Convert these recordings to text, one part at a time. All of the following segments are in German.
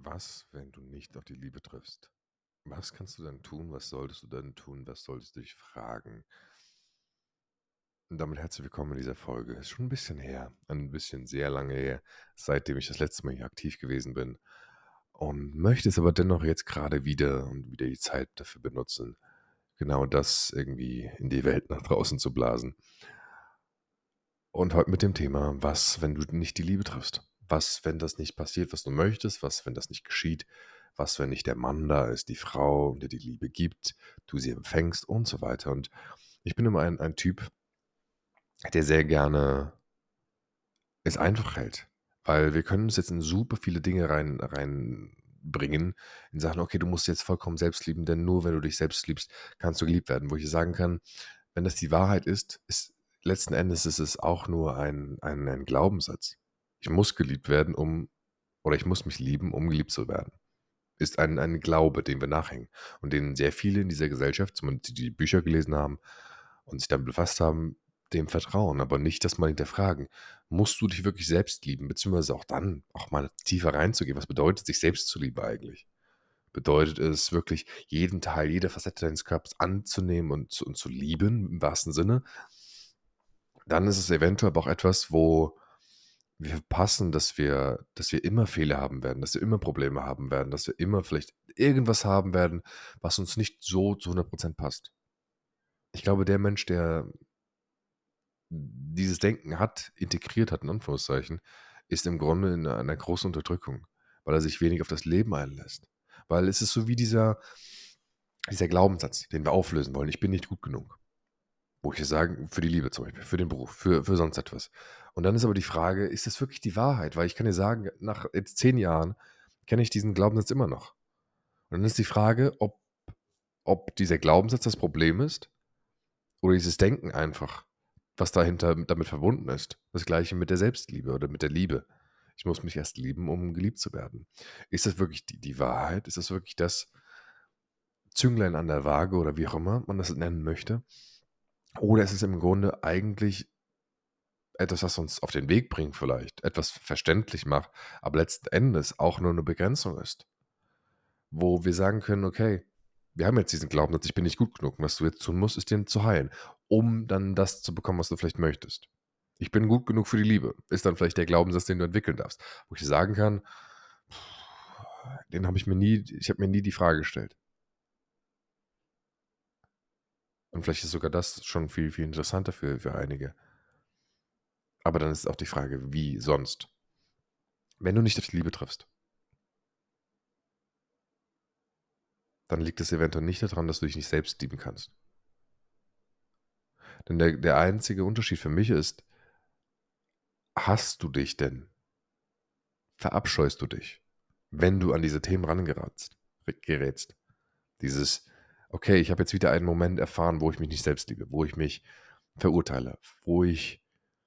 Was, wenn du nicht auf die Liebe triffst? Was kannst du dann tun? Was solltest du dann tun? Was solltest du dich fragen? Und damit herzlich willkommen in dieser Folge. Ist schon ein bisschen her, ein bisschen sehr lange her, seitdem ich das letzte Mal hier aktiv gewesen bin. Und möchte es aber dennoch jetzt gerade wieder und wieder die Zeit dafür benutzen, genau das irgendwie in die Welt nach draußen zu blasen. Und heute mit dem Thema, was, wenn du nicht die Liebe triffst? Was, wenn das nicht passiert, was du möchtest? Was, wenn das nicht geschieht? Was, wenn nicht der Mann da ist, die Frau, der die Liebe gibt, du sie empfängst und so weiter. Und ich bin immer ein Typ, der sehr gerne es einfach hält. Weil wir können uns jetzt in super viele Dinge reinbringen, in Sachen, okay, du musst jetzt vollkommen selbst lieben, denn nur wenn du dich selbst liebst, kannst du geliebt werden. Wo ich sagen kann, wenn das die Wahrheit ist letzten Endes ist es auch nur ein Glaubenssatz. Ich muss geliebt werden, oder ich muss mich lieben, um geliebt zu werden. Ist ein Glaube, dem wir nachhängen und den sehr viele in dieser Gesellschaft, zumindest die Bücher gelesen haben und sich damit befasst haben, dem vertrauen, aber nicht das mal hinterfragen. Musst du dich wirklich selbst lieben, beziehungsweise auch dann auch mal tiefer reinzugehen? Was bedeutet sich selbst zu lieben eigentlich? Bedeutet es wirklich, jeden Teil, jede Facette deines Körpers anzunehmen und zu lieben, im wahrsten Sinne? Dann ist es eventuell aber auch etwas, wo wir verpassen, dass wir immer Fehler haben werden, dass wir immer Probleme haben werden, dass wir immer vielleicht irgendwas haben werden, was uns nicht so zu 100% passt. Ich glaube, der Mensch, der dieses Denken hat, integriert hat, in Anführungszeichen, ist im Grunde in einer großen Unterdrückung, weil er sich wenig auf das Leben einlässt. Weil es ist so wie dieser Glaubenssatz, den wir auflösen wollen: „Ich bin nicht gut genug.“ Wo ich sage, für die Liebe zum Beispiel, für den Beruf, für sonst etwas. Und dann ist aber die Frage, ist das wirklich die Wahrheit? Weil ich kann dir sagen, nach jetzt 10 Jahren kenne ich diesen Glaubenssatz immer noch. Und dann ist die Frage, ob dieser Glaubenssatz das Problem ist oder dieses Denken einfach, was dahinter damit verbunden ist. Das Gleiche mit der Selbstliebe oder mit der Liebe. Ich muss mich erst lieben, um geliebt zu werden. Ist das wirklich die Wahrheit? Ist das wirklich das Zünglein an der Waage oder wie auch immer man das nennen möchte? Oder ist es im Grunde eigentlich etwas, was uns auf den Weg bringt vielleicht, etwas verständlich macht, aber letzten Endes auch nur eine Begrenzung ist, wo wir sagen können: „Okay, wir haben jetzt diesen Glaubenssatz, ich bin nicht gut genug und was du jetzt tun musst, ist den zu heilen, um dann das zu bekommen, was du vielleicht möchtest. Ich bin gut genug für die Liebe“, ist dann vielleicht der Glaubenssatz, den du entwickeln darfst, wo ich sagen kann, den habe ich habe mir nie die Frage gestellt. Und vielleicht ist sogar das schon viel, viel interessanter für einige. Aber dann ist auch die Frage, wie sonst? Wenn du nicht auf die Liebe triffst, dann liegt es eventuell nicht daran, dass du dich nicht selbst lieben kannst. Denn der einzige Unterschied für mich ist, hasst du dich denn? Verabscheust du dich, wenn du an diese Themen gerätst? Dieses, okay, ich habe jetzt wieder einen Moment erfahren, wo ich mich nicht selbst liebe, wo ich mich verurteile, wo ich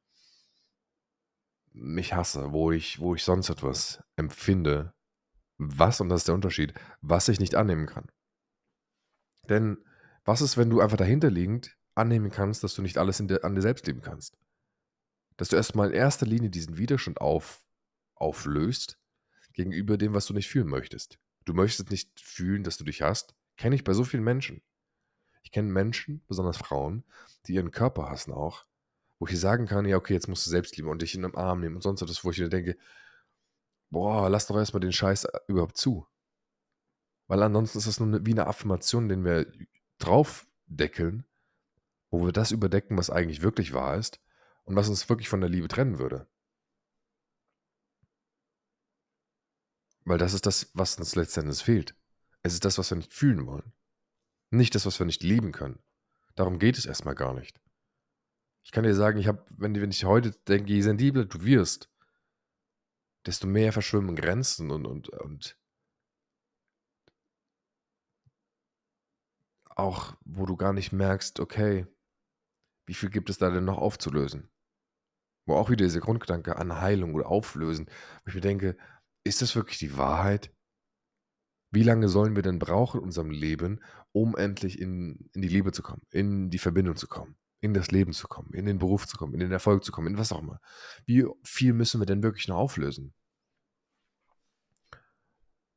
mich hasse, wo ich sonst etwas empfinde, was, und das ist der Unterschied, was ich nicht annehmen kann. Denn was ist, wenn du einfach dahinterliegend annehmen kannst, dass du nicht alles an dir selbst lieben kannst? Dass du erst mal in erster Linie diesen Widerstand auflöst gegenüber dem, was du nicht fühlen möchtest. Du möchtest nicht fühlen, dass du dich hasst. Kenne ich bei so vielen Menschen. Ich kenne Menschen, besonders Frauen, die ihren Körper hassen auch, wo ich dir sagen kann: „Ja, okay, jetzt musst du selbst lieben und dich in den Arm nehmen“ und sonst etwas, wo ich mir denke: „Boah, lass doch erst mal den Scheiß überhaupt zu.“ Weil ansonsten ist das nur 'ne wie 'ne Affirmation, den wir draufdeckeln, wo wir das überdecken, was eigentlich wirklich wahr ist und was uns wirklich von der Liebe trennen würde. Weil das ist das, was uns letzten Endes fehlt. Es ist das, was wir nicht fühlen wollen, nicht das, was wir nicht lieben können. Darum geht es erst mal gar nicht. Ich kann dir sagen, ich habe wenn ich heute denke, je sensibler du wirst, desto mehr verschwimmen Grenzen und auch, wo du gar nicht merkst: „Okay, wie viel gibt es da denn noch aufzulösen?“ Wo auch wieder dieser Grundgedanke an Heilung oder Auflösen, wo ich mir denke: „Ist das wirklich die Wahrheit? Wie lange sollen wir denn brauchen in unserem Leben, um endlich in die Liebe zu kommen, in die Verbindung zu kommen, in das Leben zu kommen, in den Beruf zu kommen, in den Erfolg zu kommen, in was auch immer? Wie viel müssen wir denn wirklich noch auflösen?“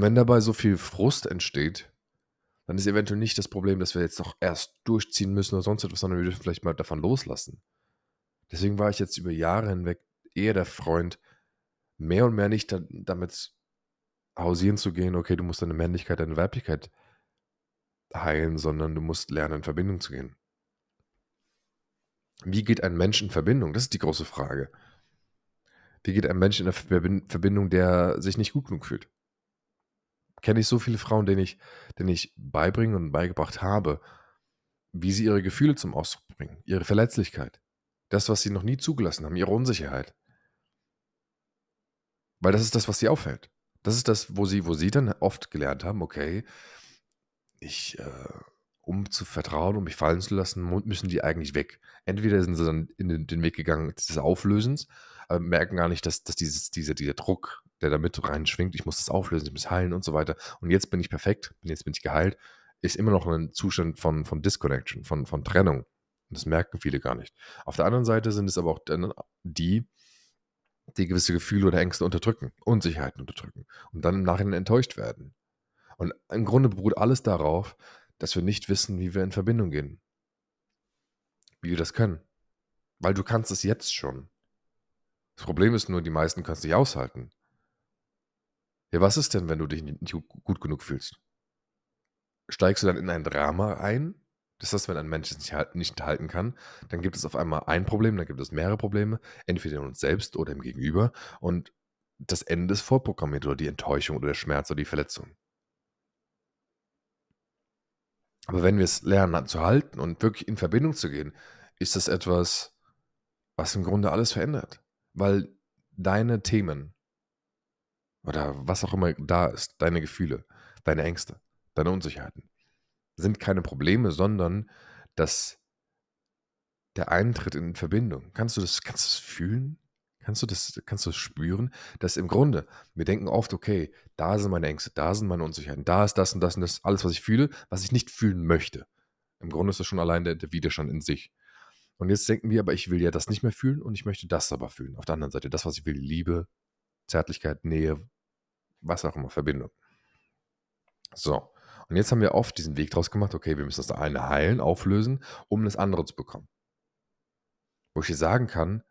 wenn dabei so viel Frust entsteht, dann ist eventuell nicht das Problem, dass wir jetzt doch erst durchziehen müssen oder sonst etwas, sondern wir dürfen vielleicht mal davon loslassen. Deswegen war ich jetzt über Jahre hinweg eher der Freund, mehr und mehr nicht damit hausieren zu gehen, okay, du musst deine Männlichkeit, deine Weiblichkeit heilen, sondern du musst lernen, in Verbindung zu gehen. Wie geht ein Mensch in Verbindung? Das ist die große Frage. Wie geht ein Mensch in der Verbindung, der sich nicht gut genug fühlt? Kenne ich so viele Frauen, denen ich beibringen und beigebracht habe, wie sie ihre Gefühle zum Ausdruck bringen, ihre Verletzlichkeit, das, was sie noch nie zugelassen haben, ihre Unsicherheit. Weil das ist das, was sie auffällt. Das ist das, wo sie dann oft gelernt haben, okay, um zu vertrauen, um mich fallen zu lassen, müssen die eigentlich weg. Entweder sind sie dann in den Weg gegangen des Auflösens, aber merken gar nicht, dass dieser Druck, der da mit reinschwingt, ich muss das auflösen, ich muss heilen und so weiter. Und jetzt bin ich perfekt, jetzt bin ich geheilt, ist immer noch ein Zustand von Disconnection, von Trennung. Und das merken viele gar nicht. Auf der anderen Seite sind es aber auch dann die gewisse Gefühle oder Ängste unterdrücken, Unsicherheiten unterdrücken und dann im Nachhinein enttäuscht werden. Und im Grunde beruht alles darauf, dass wir nicht wissen, wie wir in Verbindung gehen, wie wir das können. Weil du kannst es jetzt schon. Das Problem ist nur, die meisten können es nicht aushalten. Ja, was ist denn, wenn du dich nicht gut genug fühlst? Steigst du dann in ein Drama ein? Das heißt, wenn ein Mensch es nicht halten kann, dann gibt es auf einmal ein Problem, dann gibt es mehrere Probleme, entweder in uns selbst oder im Gegenüber. Und das Ende ist vorprogrammiert oder die Enttäuschung oder der Schmerz oder die Verletzung. Aber wenn wir es lernen zu halten und wirklich in Verbindung zu gehen, ist das etwas, was im Grunde alles verändert. Weil deine Themen oder was auch immer da ist, deine Gefühle, deine Ängste, deine Unsicherheiten, sind keine Probleme, sondern der Eintritt in Verbindung. Kannst du das fühlen? Kannst du das spüren? Dass im Grunde, wir denken oft, okay, da sind meine Ängste, da sind meine Unsicherheiten, da ist das und das, alles, was ich fühle, was ich nicht fühlen möchte. Im Grunde ist das schon allein der Widerstand in sich. Und jetzt denken wir aber, ich will ja das nicht mehr fühlen und ich möchte das aber fühlen. Auf der anderen Seite, das, was ich will, Liebe, Zärtlichkeit, Nähe, was auch immer, Verbindung. So, und jetzt haben wir oft diesen Weg draus gemacht, okay, wir müssen das eine heilen, auflösen, um das andere zu bekommen. Wo ich dir sagen kann,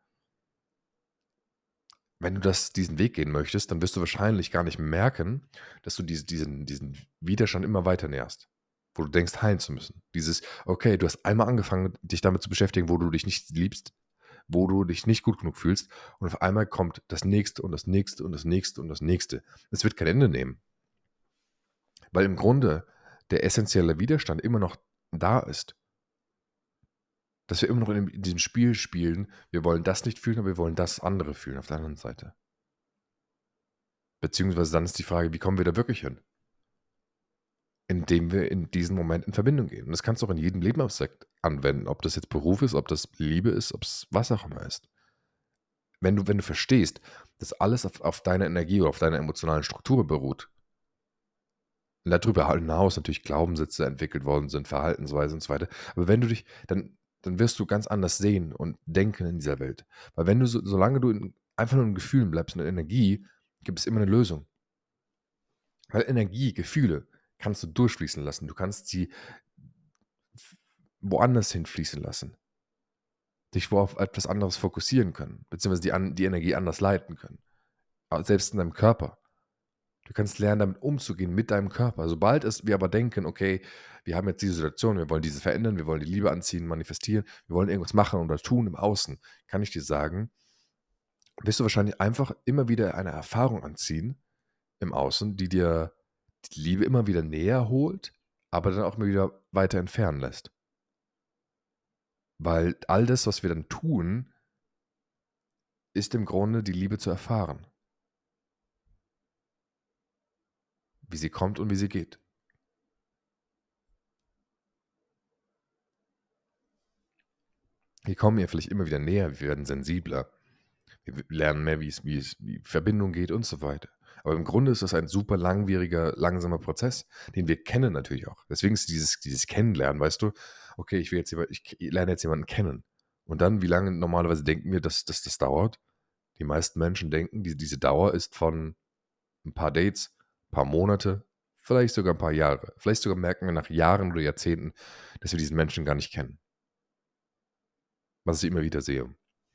wenn du diesen Weg gehen möchtest, dann wirst du wahrscheinlich gar nicht merken, dass du diesen Widerstand immer weiter näherst. Wo du denkst, heilen zu müssen. Okay, du hast einmal angefangen, dich damit zu beschäftigen, wo du dich nicht liebst, wo du dich nicht gut genug fühlst, und auf einmal kommt das Nächste und das Nächste und das Nächste und das Nächste. Es wird kein Ende nehmen. Weil im Grunde der essentielle Widerstand immer noch da ist. Dass wir immer noch in diesem Spiel spielen, wir wollen das nicht fühlen, aber wir wollen das andere fühlen auf der anderen Seite. Beziehungsweise dann ist die Frage, wie kommen wir da wirklich hin? Indem wir in diesem Moment in Verbindung gehen. Und das kannst du auch in jedem Lebensaspekt anwenden, ob das jetzt Beruf ist, ob das Liebe ist, ob es was auch immer ist. Wenn du verstehst, dass alles auf deiner Energie oder auf deiner emotionalen Struktur beruht, und darüber hinaus natürlich Glaubenssätze entwickelt worden sind, Verhaltensweisen und so weiter, aber wenn du dich, dann wirst du ganz anders sehen und denken in dieser Welt. Weil wenn du, solange du einfach nur in Gefühlen bleibst, in Energie, gibt es immer eine Lösung. Weil Energie, Gefühle, kannst du durchfließen lassen. Du kannst sie woanders hinfließen lassen. Dich wo auf etwas anderes fokussieren können, beziehungsweise die Energie anders leiten können. Selbst in deinem Körper. Du kannst lernen, damit umzugehen mit deinem Körper. Sobald wir aber denken, okay, wir haben jetzt diese Situation, wir wollen diese verändern, wir wollen die Liebe anziehen, manifestieren, wir wollen irgendwas machen oder tun im Außen, kann ich dir sagen, wirst du wahrscheinlich einfach immer wieder eine Erfahrung anziehen im Außen, die dir die Liebe immer wieder näher holt, aber dann auch immer wieder weiter entfernen lässt. Weil all das, was wir dann tun, ist im Grunde die Liebe zu erfahren. Wie sie kommt und wie sie geht. Wir kommen ihr vielleicht immer wieder näher, wir werden sensibler. Wir lernen mehr, wie Verbindung geht und so weiter. Aber im Grunde ist das ein super langwieriger, langsamer Prozess, den wir kennen natürlich auch. Deswegen ist dieses Kennenlernen, weißt du, okay, ich lerne jetzt jemanden kennen. Und dann, wie lange normalerweise denken wir, dass das dauert? Die meisten Menschen denken, diese Dauer ist von ein paar Dates paar Monate, vielleicht sogar ein paar Jahre. Vielleicht sogar merken wir nach Jahren oder Jahrzehnten, dass wir diesen Menschen gar nicht kennen, was ich immer wieder sehe.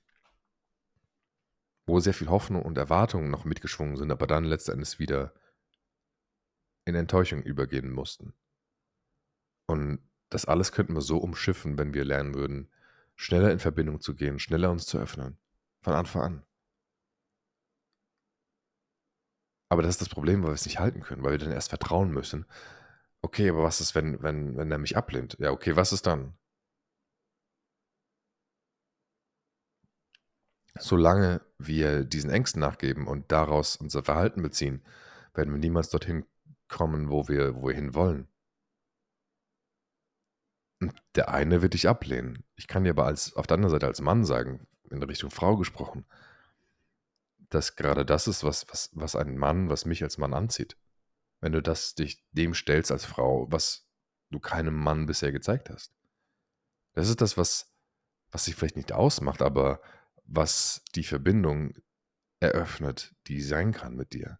Wo sehr viel Hoffnung und Erwartungen noch mitgeschwungen sind, aber dann letzten Endes wieder in Enttäuschung übergehen mussten. Und das alles könnten wir so umschiffen, wenn wir lernen würden, schneller in Verbindung zu gehen, schneller uns zu öffnen. Von Anfang an. Aber das ist das Problem, weil wir es nicht halten können, weil wir dann erst vertrauen müssen. Okay, aber was ist, wenn er mich ablehnt? Ja, okay, was ist dann? Solange wir diesen Ängsten nachgeben und daraus unser Verhalten beziehen, werden wir niemals dorthin kommen, wo wir hinwollen. Und der eine wird dich ablehnen. Ich kann dir aber auf der anderen Seite als Mann sagen, in Richtung Frau gesprochen, dass gerade das ist, was einen Mann, was mich als Mann anzieht. Wenn du dich dem stellst als Frau, was du keinem Mann bisher gezeigt hast. Das ist das, was sich vielleicht nicht ausmacht, aber was die Verbindung eröffnet, die sein kann mit dir.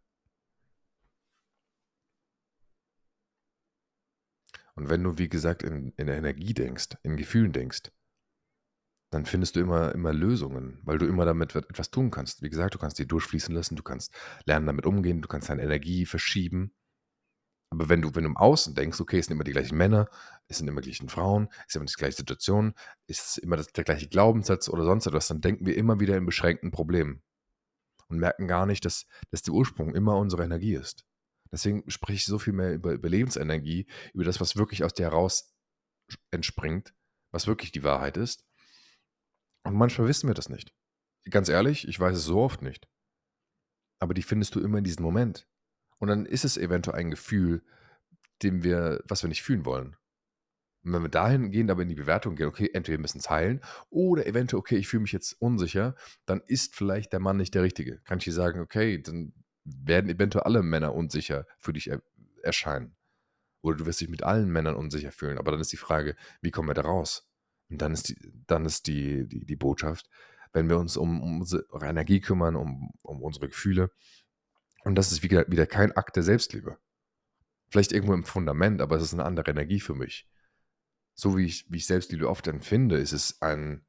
Und wenn du, wie gesagt, in Energie denkst, in Gefühlen denkst, dann findest du immer Lösungen, weil du immer damit etwas tun kannst. Wie gesagt, du kannst die durchfließen lassen, du kannst lernen, damit umgehen, du kannst deine Energie verschieben. Aber wenn du im Außen denkst, okay, es sind immer die gleichen Männer, es sind immer die gleichen Frauen, es ist immer die gleiche Situation, es ist immer der gleiche Glaubenssatz oder sonst etwas, dann denken wir immer wieder in beschränkten Problemen und merken gar nicht, dass der Ursprung immer unsere Energie ist. Deswegen spreche ich so viel mehr über Lebensenergie, über das, was wirklich aus dir heraus entspringt, was wirklich die Wahrheit ist. Und manchmal wissen wir das nicht. Ganz ehrlich, ich weiß es so oft nicht. Aber die findest du immer in diesem Moment. Und dann ist es eventuell ein Gefühl, was wir nicht fühlen wollen. Und wenn wir dahingehend aber in die Bewertung gehen, okay, entweder wir müssen es heilen oder eventuell, okay, ich fühle mich jetzt unsicher, dann ist vielleicht der Mann nicht der Richtige. Kann ich dir sagen, okay, dann werden eventuell alle Männer unsicher für dich erscheinen. Oder du wirst dich mit allen Männern unsicher fühlen. Aber dann ist die Frage, wie kommen wir da raus? Und dann ist die Botschaft, wenn wir uns um unsere Energie kümmern, um unsere Gefühle. Und das ist wieder kein Akt der Selbstliebe. Vielleicht irgendwo im Fundament, aber es ist eine andere Energie für mich. So wie ich Selbstliebe oft empfinde, ist es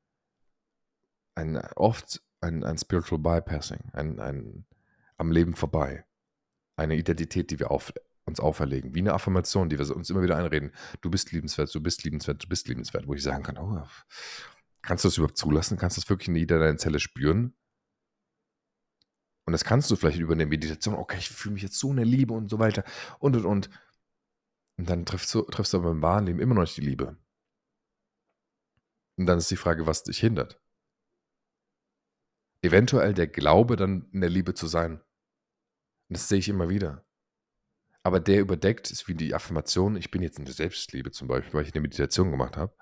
oft ein Spiritual Bypassing, ein am Leben vorbei. Eine Identität, die wir uns auferlegen, wie eine Affirmation, die wir uns immer wieder einreden. Du bist liebenswert, du bist liebenswert, du bist liebenswert, wo ich sagen kann, oh, kannst du das überhaupt zulassen? Kannst du das wirklich in jeder deiner Zelle spüren? Und das kannst du vielleicht über eine Meditation, okay, ich fühle mich jetzt so in der Liebe und so weiter und. Und dann triffst du aber im wahren Leben immer noch nicht die Liebe. Und dann ist die Frage, was dich hindert. Eventuell der Glaube, dann in der Liebe zu sein. Und das sehe ich immer wieder. Aber der überdeckt ist wie die Affirmation, ich bin jetzt in der Selbstliebe zum Beispiel, weil ich eine Meditation gemacht habe.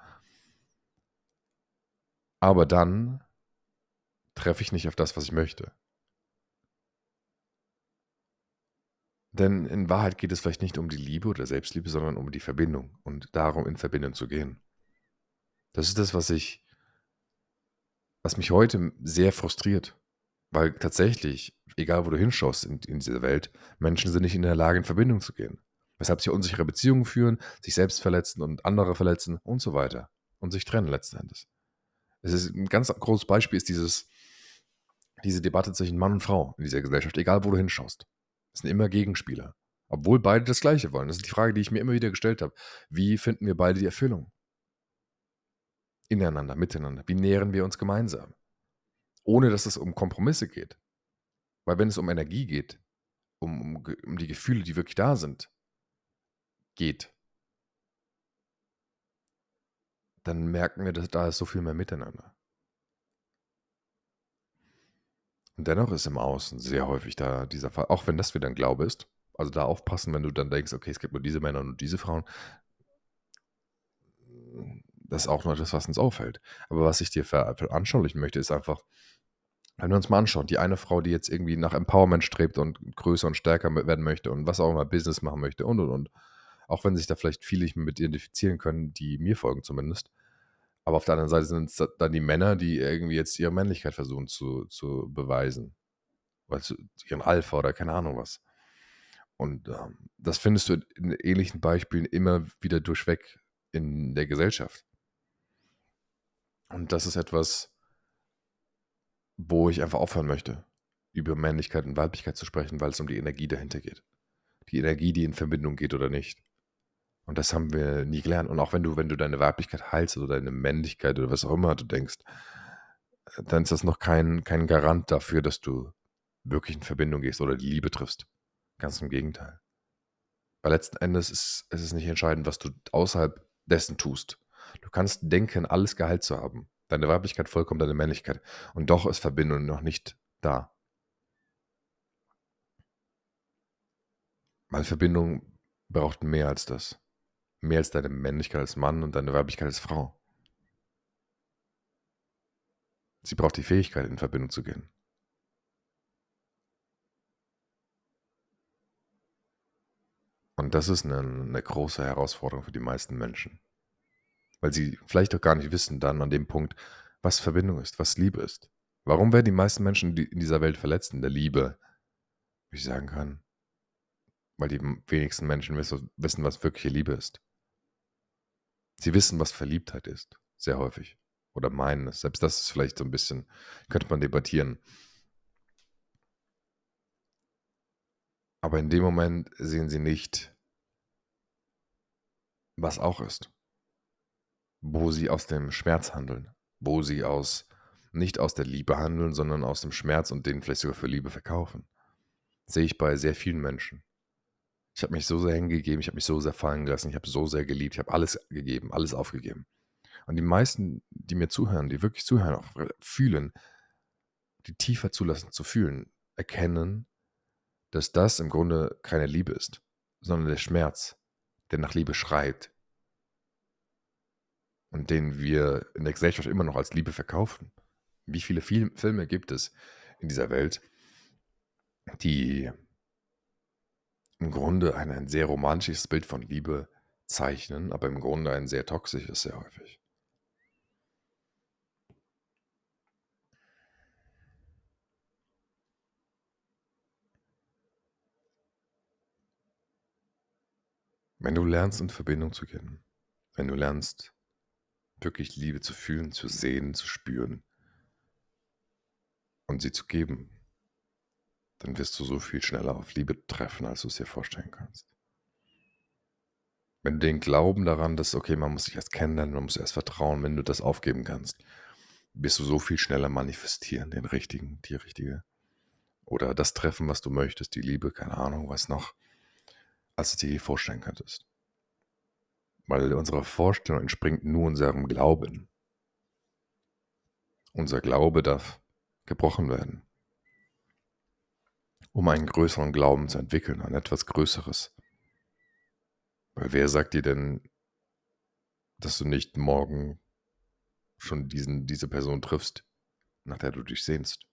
Aber dann treffe ich nicht auf das, was ich möchte. Denn in Wahrheit geht es vielleicht nicht um die Liebe oder Selbstliebe, sondern um die Verbindung und darum, in Verbindung zu gehen. Das ist das, was mich heute sehr frustriert. Weil tatsächlich, egal wo du hinschaust in dieser Welt, Menschen sind nicht in der Lage, in Verbindung zu gehen. Weshalb sie unsichere Beziehungen führen, sich selbst verletzen und andere verletzen und so weiter. Und sich trennen letzten Endes. Es ist ein ganz großes Beispiel ist diese Debatte zwischen Mann und Frau in dieser Gesellschaft, egal wo du hinschaust. Es sind immer Gegenspieler. Obwohl beide das Gleiche wollen. Das ist die Frage, die ich mir immer wieder gestellt habe. Wie finden wir beide die Erfüllung? Ineinander, miteinander. Wie nähren wir uns gemeinsam? Ohne dass es um Kompromisse geht. Weil wenn es um Energie geht, um die Gefühle, die wirklich da sind, geht, dann merken wir, dass da ist so viel mehr Miteinander. Und dennoch ist im Außen sehr häufig da dieser Fall, auch wenn das wieder ein Glaube ist. Also da aufpassen, wenn du dann denkst, okay, es gibt nur diese Männer und diese Frauen. Das ist auch nur etwas, was uns auffällt. Aber was ich dir veranschaulichen möchte, ist einfach, wenn wir uns mal anschauen, die eine Frau, die jetzt irgendwie nach Empowerment strebt und größer und stärker werden möchte und was auch immer, Business machen möchte und. Auch wenn sich da vielleicht viele nicht mit identifizieren können, die mir folgen zumindest. Aber auf der anderen Seite sind es dann die Männer, die irgendwie jetzt ihre Männlichkeit versuchen zu beweisen. Oder ihren Alpha oder keine Ahnung was. Und das findest du in ähnlichen Beispielen immer wieder durchweg in der Gesellschaft. Und das ist etwas, wo ich einfach aufhören möchte, über Männlichkeit und Weiblichkeit zu sprechen, weil es um die Energie dahinter geht. Die Energie, die in Verbindung geht oder nicht. Und das haben wir nie gelernt. Und auch wenn du deine Weiblichkeit heilst oder deine Männlichkeit oder was auch immer du denkst, dann ist das noch kein Garant dafür, dass du wirklich in Verbindung gehst oder die Liebe triffst. Ganz im Gegenteil. Weil letzten Endes ist es nicht entscheidend, was du außerhalb dessen tust. Du kannst denken, alles geheilt zu haben. Deine Weiblichkeit vollkommen, deine Männlichkeit. Und doch ist Verbindung noch nicht da. Weil Verbindung braucht mehr als das. Mehr als deine Männlichkeit als Mann und deine Weiblichkeit als Frau. Sie braucht die Fähigkeit, in Verbindung zu gehen. Und das ist eine große Herausforderung für die meisten Menschen. Weil sie vielleicht auch gar nicht wissen dann an dem Punkt, was Verbindung ist, was Liebe ist. Warum werden die meisten Menschen in dieser Welt verletzt in der Liebe? Wie ich sagen kann, weil die wenigsten Menschen wissen, was wirkliche Liebe ist. Sie wissen, was Verliebtheit ist, sehr häufig. Oder meinen es. Selbst das ist vielleicht so ein bisschen, könnte man debattieren. Aber in dem Moment sehen sie nicht, was auch ist. Wo sie aus dem Schmerz handeln. Wo sie nicht aus der Liebe handeln, sondern aus dem Schmerz und den vielleicht sogar für Liebe verkaufen. Sehe ich bei sehr vielen Menschen. Ich habe mich so sehr hingegeben, ich habe mich so sehr fallen gelassen, ich habe so sehr geliebt, ich habe alles gegeben, alles aufgegeben. Und die meisten, die mir zuhören, die wirklich zuhören, auch fühlen, die tiefer zulassen zu fühlen, erkennen, dass das im Grunde keine Liebe ist, sondern der Schmerz, der nach Liebe schreit und den wir in der Gesellschaft immer noch als Liebe verkaufen. Wie viele Filme gibt es in dieser Welt, die im Grunde ein sehr romantisches Bild von Liebe zeichnen, aber im Grunde ein sehr toxisches sehr häufig. Wenn du lernst, in Verbindung zu gehen, wenn du lernst, wirklich Liebe zu fühlen, zu sehen, zu spüren und sie zu geben, dann wirst du so viel schneller auf Liebe treffen, als du es dir vorstellen kannst. Wenn du den Glauben daran, dass, okay, man muss sich erst kennenlernen, man muss erst vertrauen, wenn du das aufgeben kannst, wirst du so viel schneller manifestieren, den richtigen, die richtige. Oder das treffen, was du möchtest, die Liebe, keine Ahnung, was noch, als du dir vorstellen könntest. Weil unsere Vorstellung entspringt nur unserem Glauben. Unser Glaube darf gebrochen werden, um einen größeren Glauben zu entwickeln, an etwas Größeres. Weil wer sagt dir denn, dass du nicht morgen schon diese Person triffst, nach der du dich sehnst?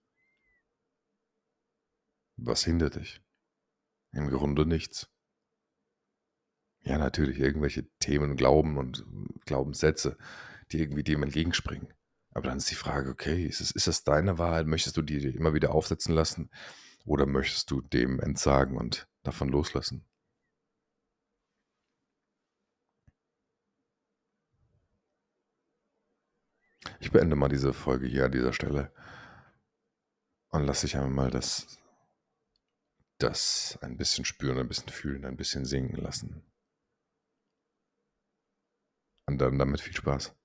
Was hindert dich? Im Grunde nichts. Ja, natürlich, irgendwelche Themen, Glauben und Glaubenssätze, die irgendwie dem entgegenspringen. Aber dann ist die Frage, okay, ist das deine Wahrheit? Möchtest du die immer wieder aufsetzen lassen? Oder möchtest du dem entsagen und davon loslassen? Ich beende mal diese Folge hier an dieser Stelle und lasse dich einmal mal das ein bisschen spüren, ein bisschen fühlen, ein bisschen singen lassen. Und dann damit viel Spaß.